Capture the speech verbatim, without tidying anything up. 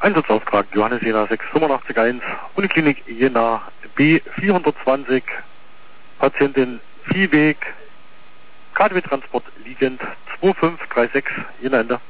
Einsatzauftrag Johannes Jena sechs fünfundachtzig eins, Uniklinik Jena B vierhundertzwanzig, Patientin Viehweg, K D W-Transport liegend zwei fünf drei sechs, Jena Ende.